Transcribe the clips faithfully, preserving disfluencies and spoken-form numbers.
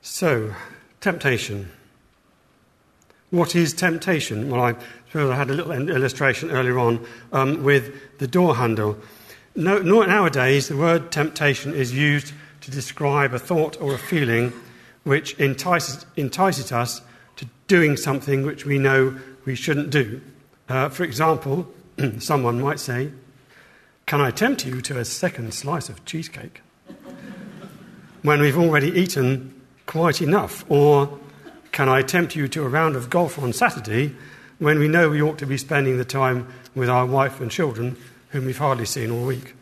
So, temptation. What is temptation? Well, I suppose I had a little illustration earlier on um, with the door handle. No, nowadays, the word temptation is used to describe a thought or a feeling which entices, entices us to doing something which we know we shouldn't do. Uh, for example, someone might say, "Can I tempt you to a second slice of cheesecake?" when we've already eaten quite enough. Or, "Can I tempt you to a round of golf on Saturday?" when we know we ought to be spending the time with our wife and children, whom we've hardly seen all week.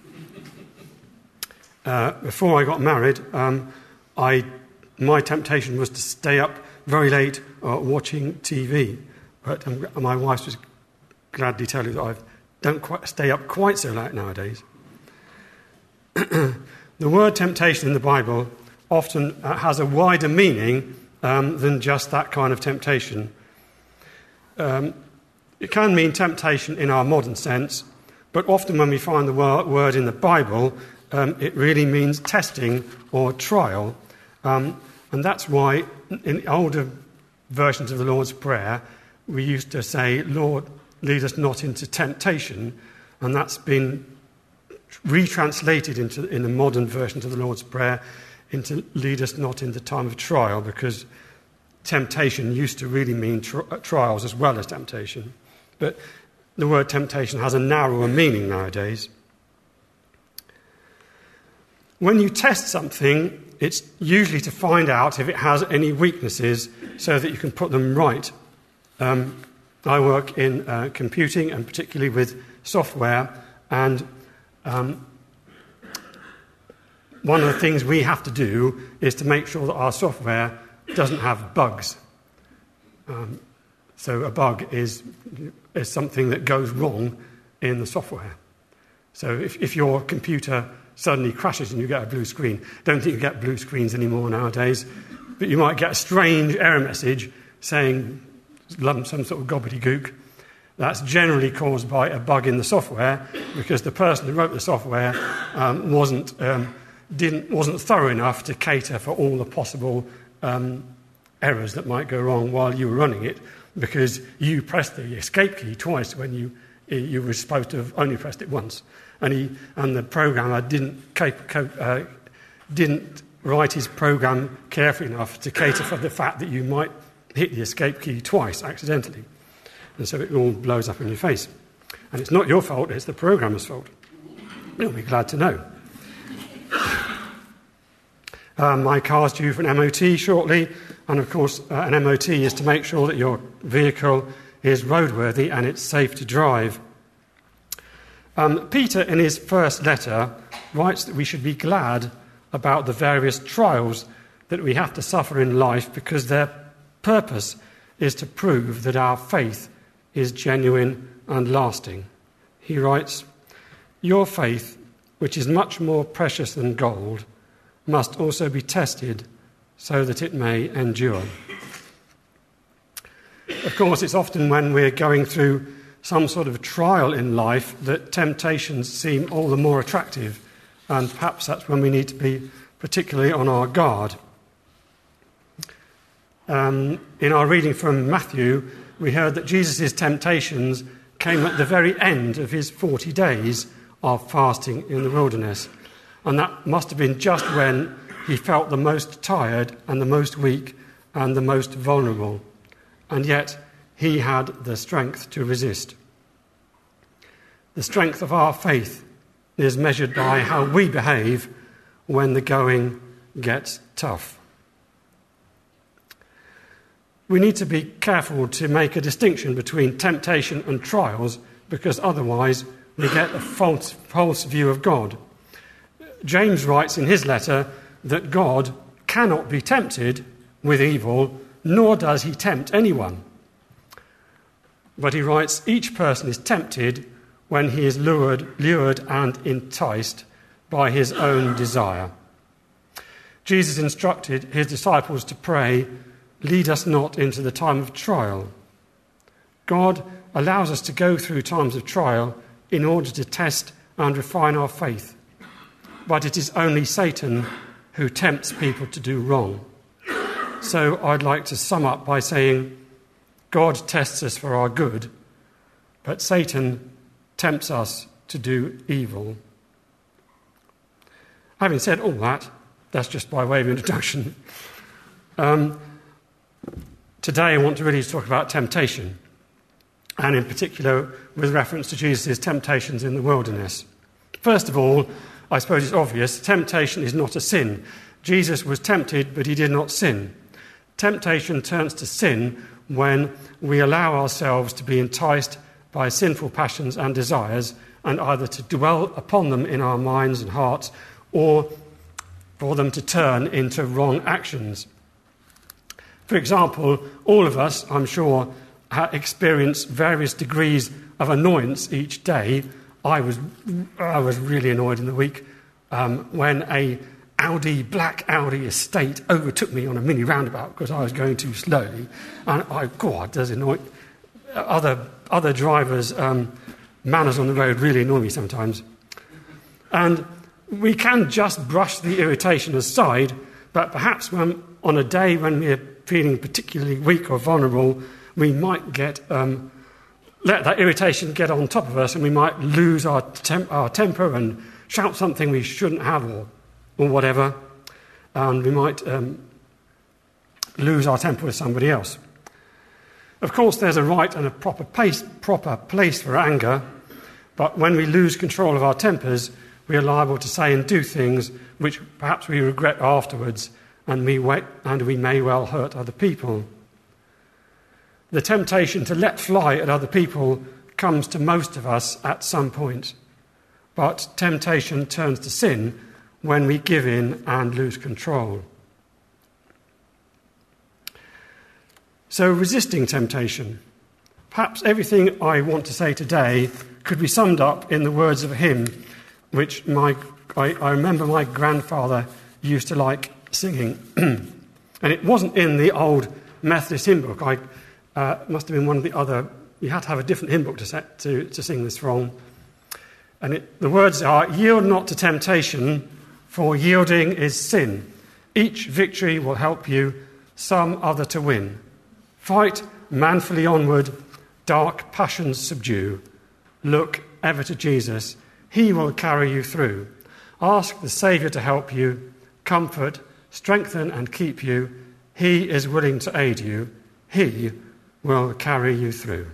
Uh, before I got married, um, I, my temptation was to stay up very late uh, watching T V. But um, my wife was gladly tell you that I don't quite stay up quite so late nowadays. The word temptation in the Bible often uh, has a wider meaning um, than just that kind of temptation. Um, it can mean temptation in our modern sense, but often when we find the word in the Bible, um, it really means testing or trial. Um, and that's why in older versions of the Lord's Prayer, we used to say, "Lord, lead us not into temptation," and that's been retranslated into in the modern versions of the Lord's Prayer into "lead us not into time of trial," because temptation used to really mean tri- trials as well as temptation. But the word temptation has a narrower meaning nowadays. When you test something, it's usually to find out if it has any weaknesses so that you can put them right. Um, I work in uh, computing, and particularly with software, and um, one of the things we have to do is to make sure that our software doesn't have bugs. Um, so a bug is, is something that goes wrong in the software. So if, if your computer suddenly crashes and you get a blue screen, don't think you get blue screens anymore nowadays, but you might get a strange error message saying some sort of gobbledygook. That's generally caused by a bug in the software, because the person who wrote the software um, wasn't um, didn't wasn't thorough enough to cater for all the possible um, errors that might go wrong while you were running it, because you pressed the escape key twice when you you were supposed to have only pressed it once, and he and the programmer didn't cap- cap- uh, didn't write his program carefully enough to cater for the fact that you might hit the escape key twice accidentally, and so it all blows up in your face. And it's not your fault; it's the programmer's fault. You'll be glad to know. Um, my car's due for an M O T shortly, and of course uh, an M O T is to make sure that your vehicle is roadworthy and it's safe to drive. Um, Peter, in his first letter, writes that we should be glad about the various trials that we have to suffer in life, because their purpose is to prove that our faith is genuine and lasting. He writes, "Your faith, which is much more precious than gold, must also be tested so that it may endure." Of course, it's often when we're going through some sort of trial in life that temptations seem all the more attractive, and perhaps that's when we need to be particularly on our guard. Um, in our reading from Matthew, we heard that Jesus' temptations came at the very end of his forty days of fasting in the wilderness. And that must have been just when he felt the most tired and the most weak and the most vulnerable. And yet he had the strength to resist. The strength of our faith is measured by how we behave when the going gets tough. We need to be careful to make a distinction between temptation and trials, because otherwise we get a false, false view of God. James writes in his letter that God cannot be tempted with evil, nor does he tempt anyone. But he writes, each person is tempted when he is lured, lured and enticed by his own desire. Jesus instructed his disciples to pray, "Lead us not into the time of trial." God allows us to go through times of trial in order to test and refine our faith. But it is only Satan who tempts people to do wrong. So I'd like to sum up by saying God tests us for our good, but Satan tempts us to do evil. Having said all that, that's just by way of introduction. Um, today I want to really talk about temptation, and in particular with reference to Jesus' temptations in the wilderness. First of all, I suppose it's obvious, temptation is not a sin. Jesus was tempted, but he did not sin. Temptation turns to sin when we allow ourselves to be enticed by sinful passions and desires, and either to dwell upon them in our minds and hearts, or for them to turn into wrong actions. For example, all of us, I'm sure, experience various degrees of annoyance each day. I was I was really annoyed in the week um, when a Audi, black Audi estate overtook me on a mini roundabout because I was going too slowly. And I, God, does annoy other other drivers' um, manners on the road really annoy me sometimes. And we can just brush the irritation aside, but perhaps when, on a day when we're feeling particularly weak or vulnerable, we might get um, let that irritation get on top of us, and we might lose our, temp- our temper and shout something we shouldn't have, or, or whatever, and we might um, lose our temper with somebody else. Of course, there's a right and a proper place, proper place for anger, but when we lose control of our tempers, we are liable to say and do things which perhaps we regret afterwards, and we, wait, and we may well hurt other people. The temptation to let fly at other people comes to most of us at some point, but temptation turns to sin when we give in and lose control. So, resisting temptation. Perhaps everything I want to say today could be summed up in the words of a hymn which my, I, I remember my grandfather used to like singing. And it wasn't in the old Methodist hymn book. I uh, must have been one of the other, you had to have a different hymn book to, set, to, to sing this from. And it, the words are, "Yield not to temptation, for yielding is sin. Each victory will help you some other to win. Fight manfully onward, dark passions subdue. Look ever to Jesus, he will carry you through. Ask the Saviour to help you, comfort, strengthen and keep you. He is willing to aid you. He will carry you through."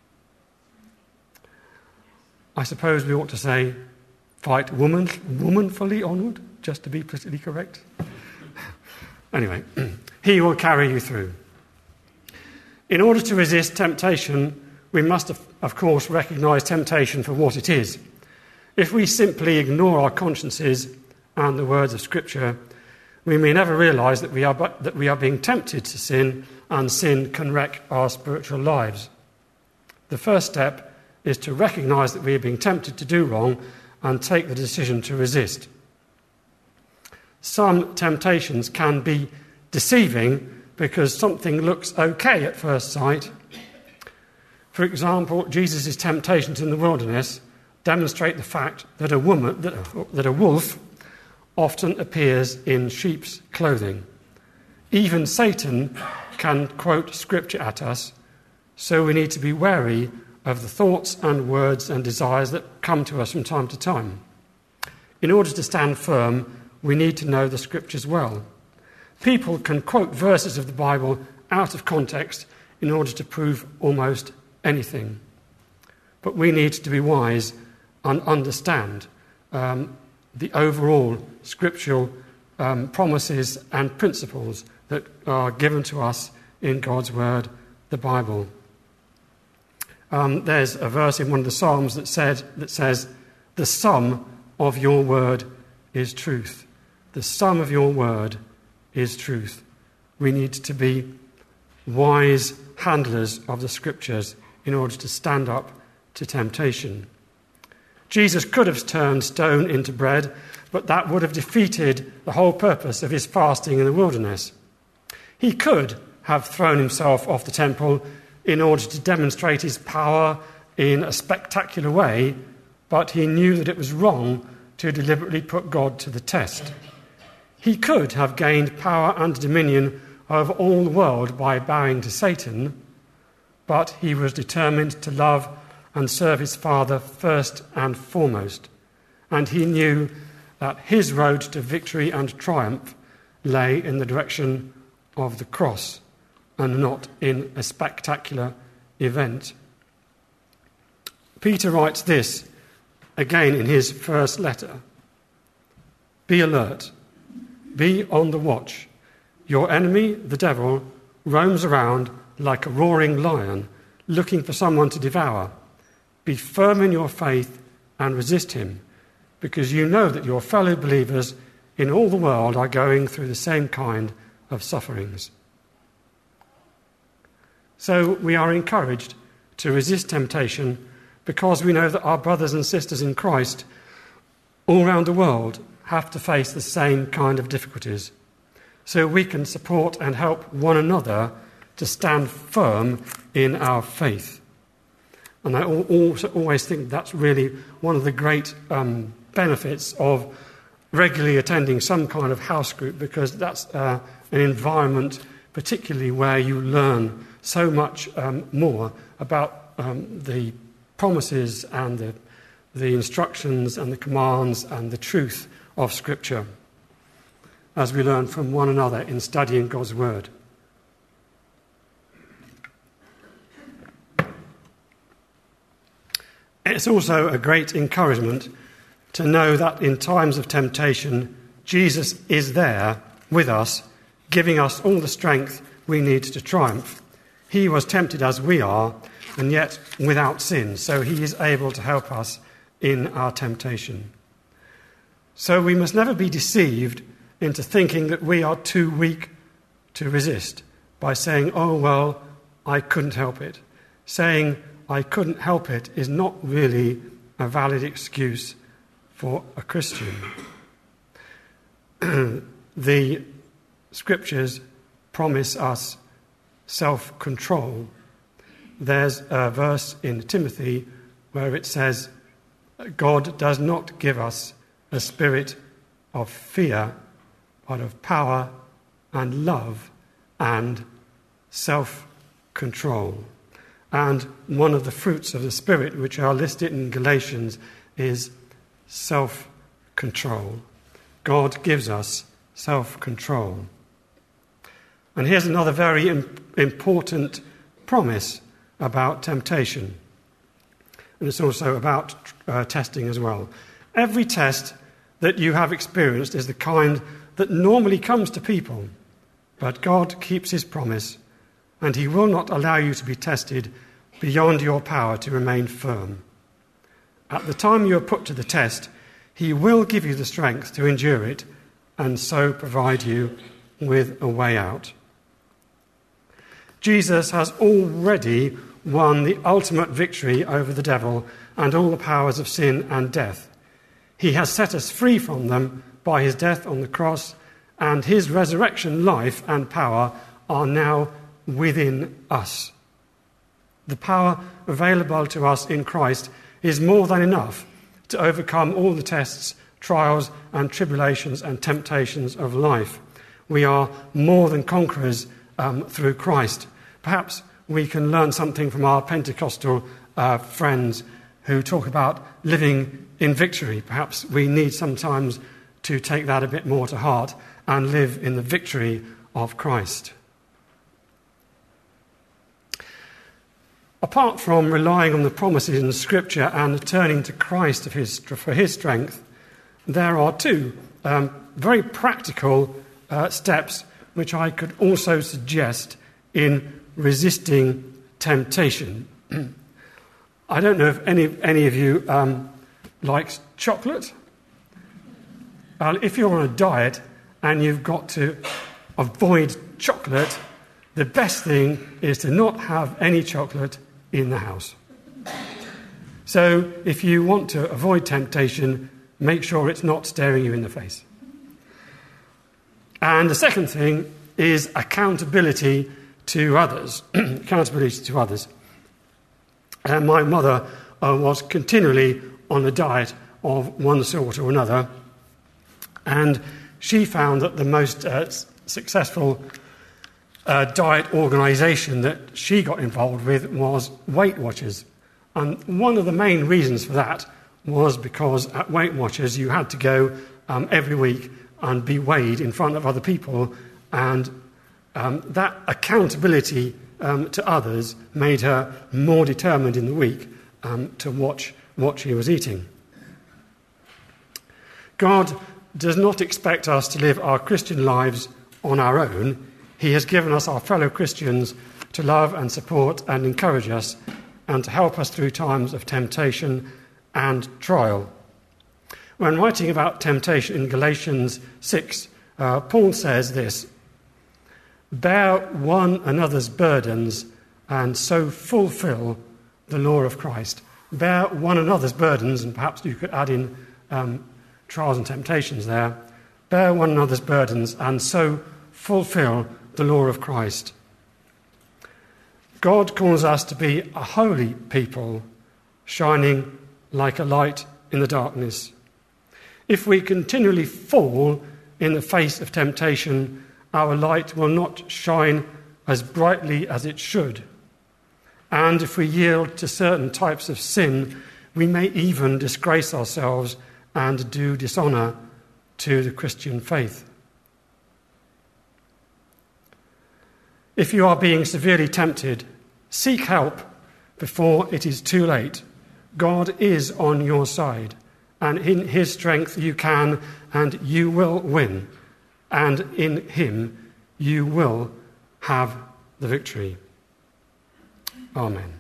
I suppose we ought to say, fight woman, womanfully onward, just to be politically correct. Anyway, he will carry you through. In order to resist temptation, we must, of course, recognise temptation for what it is. If we simply ignore our consciences and the words of Scripture, we may never realise that we are but, that we are being tempted to sin, and sin can wreck our spiritual lives. The first step is to recognise that we are being tempted to do wrong and take the decision to resist. Some temptations can be deceiving because something looks okay at first sight. For example, Jesus' temptations in the wilderness demonstrate the fact that a woman, that a, that a wolf often appears in sheep's clothing. Even Satan can quote Scripture at us, so we need to be wary of the thoughts and words and desires that come to us from time to time. In order to stand firm, we need to know the Scriptures well. People can quote verses of the Bible out of context in order to prove almost anything. But we need to be wise and understand um, the overall scriptural um, promises and principles that are given to us in God's Word, the Bible. Um, there's a verse in one of the Psalms that said that says, "The sum of your word is truth." The sum of your word is truth. We need to be wise handlers of the Scriptures in order to stand up to temptation. Jesus could have turned stone into bread, but that would have defeated the whole purpose of his fasting in the wilderness. He could have thrown himself off the temple in order to demonstrate his power in a spectacular way, but he knew that it was wrong to deliberately put God to the test. He could have gained power and dominion over all the world by bowing to Satan, but he was determined to love and serve his Father first and foremost. And he knew that his road to victory and triumph lay in the direction of the cross and not in a spectacular event. Peter writes this again in his first letter. Be alert. Be on the watch. Your enemy, the devil, roams around like a roaring lion, looking for someone to devour. Be firm in your faith and resist him, because you know that your fellow believers in all the world are going through the same kind of sufferings. So we are encouraged to resist temptation because we know that our brothers and sisters in Christ all around the world have to face the same kind of difficulties. So we can support and help one another to stand firm in our faith. And I also always think that's really one of the great um, benefits of regularly attending some kind of house group, because that's uh, an environment particularly where you learn so much um, more about um, the promises and the, the instructions and the commands and the truth of Scripture as we learn from one another in studying God's Word. It's also a great encouragement to know that in times of temptation, Jesus is there with us, giving us all the strength we need to triumph. He was tempted as we are, and yet without sin, so he is able to help us in our temptation. So we must never be deceived into thinking that we are too weak to resist by saying, oh, well, I couldn't help it. Saying, I couldn't help it is not really a valid excuse for a Christian. The Scriptures promise us self-control. There's a verse in Timothy where it says, God does not give us a spirit of fear, but of power and love and self-control. And one of the fruits of the Spirit, which are listed in Galatians, is self-control. God gives us self-control. And here's another very important promise about temptation. And it's also about uh, testing as well. Every test that you have experienced is the kind that normally comes to people, but God keeps his promise, and he will not allow you to be tested beyond your power to remain firm. At the time you are put to the test, he will give you the strength to endure it, and so provide you with a way out. Jesus has already won the ultimate victory over the devil and all the powers of sin and death. He has set us free from them by his death on the cross, and his resurrection life and power are now within us. The power available to us in Christ is more than enough to overcome all the tests, trials, and tribulations and temptations of life. We are more than conquerors um, through Christ. Perhaps we can learn something from our Pentecostal uh, friends who talk about living in victory. Perhaps we need sometimes to take that a bit more to heart and live in the victory of Christ. Apart from relying on the promises in Scripture and turning to Christ of his, for his strength, there are two um, very practical uh, steps which I could also suggest in resisting temptation. I don't know if any, any of you um, likes chocolate. Uh, if you're on a diet and you've got to avoid chocolate, the best thing is to not have any chocolate in the house. So if you want to avoid temptation, make sure it's not staring you in the face. And the second thing is accountability to others. accountability to others. And my mother uh, was continually on a diet of one sort or another, and she found that the most uh, successful uh, diet organisation that she got involved with was Weight Watchers. And one of the main reasons for that was because at Weight Watchers you had to go um, every week and be weighed in front of other people, and um, that accountability um, to others made her more determined in the week um, to watch what she was eating. God does not expect us to live our Christian lives on our own. He has given us our fellow Christians to love and support and encourage us and to help us through times of temptation and trial. When writing about temptation in Galatians six, uh, Paul says this: "Bear one another's burdens and so fulfill the law of Christ." Bear one another's burdens, and perhaps you could add in um, trials and temptations there. Bear one another's burdens and so fulfill the law of Christ. God calls us to be a holy people, shining like a light in the darkness. If we continually fall in the face of temptation, our light will not shine as brightly as it should. And if we yield to certain types of sin, we may even disgrace ourselves and do dishonour to the Christian faith. If you are being severely tempted, seek help before it is too late. God is on your side, and in his strength you can and you will win, and in him you will have the victory. Amen.